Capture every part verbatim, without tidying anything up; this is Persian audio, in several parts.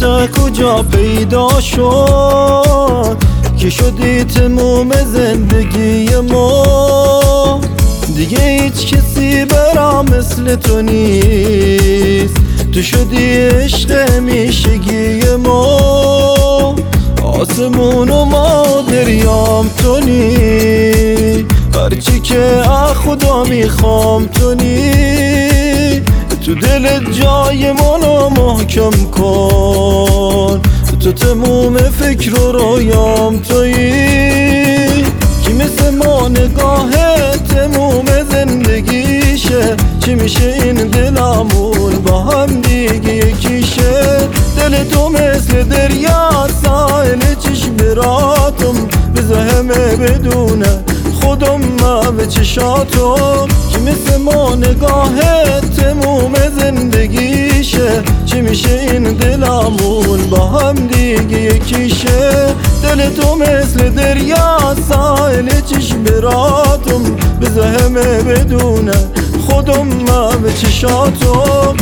عشق کجا پیدا شد که شدی تموم زندگی ما؟ دیگه هیچ کسی برام مثل تو نیست، تو شدی عشق همیشگی ما. آسمون و ما دریام تو نی، هرچی که از خدا میخوام تو نی. تو دل جای منو محکم کن، تو تموم فکر و رویام تویی. کی مثل ما نگاه تموم زندگیشه؟ چی میشه این دلمون با هم دیگه یکیشه؟ دل تو مثل دریا ساحل چشم براتم، بذار همه بدونه خودم ما به چشاتم. کی مثل ما نگاه تموم زندگیشه؟ چی میشه این دلمون با هم دیگه یکیشه؟ دل تو مثل دریا ساحل چشم براتم، بذار همه بدونه خودم ما به چشاتم.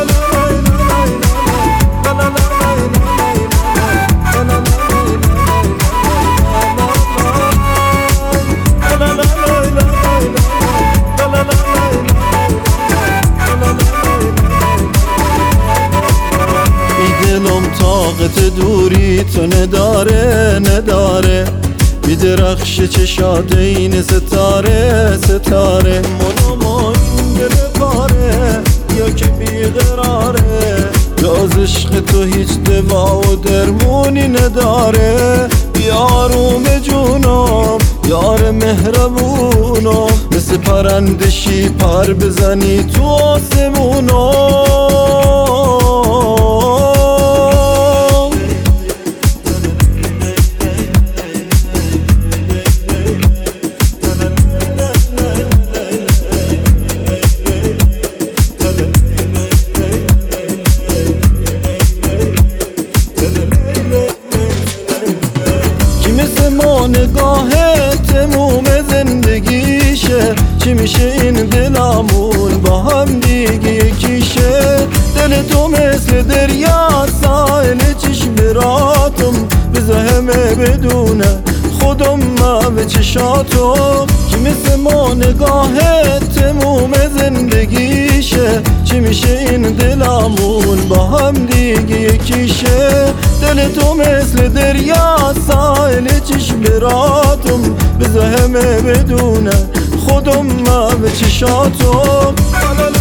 دلم طاقت دوری تو نداره نداره، بیدرخش چشات این ستاره ستاره. منو ما این دل پاره یا که بیقراره، جز عشق تو هیچ دوا و درمونی نداره. یاروم جونم یار مهربونم، مثل پرندشی پر بزنی تو آسمونم. نگاه تموم زندگیشه؟ چی میشه این دلمون با هم دیگه یکیشه؟ دل تو مثل دریا ساحل چشم براتم، بذار همه بدونه خودم ما به چشاتم. کی مثل ما نگاه تموم زندگیشه؟ چی میشه این دلمون با هم دیگه یکیشه؟ دل تو مثل دریا ساحل چشم براتم، بذار همه بدونه خودم ما به چشاتم.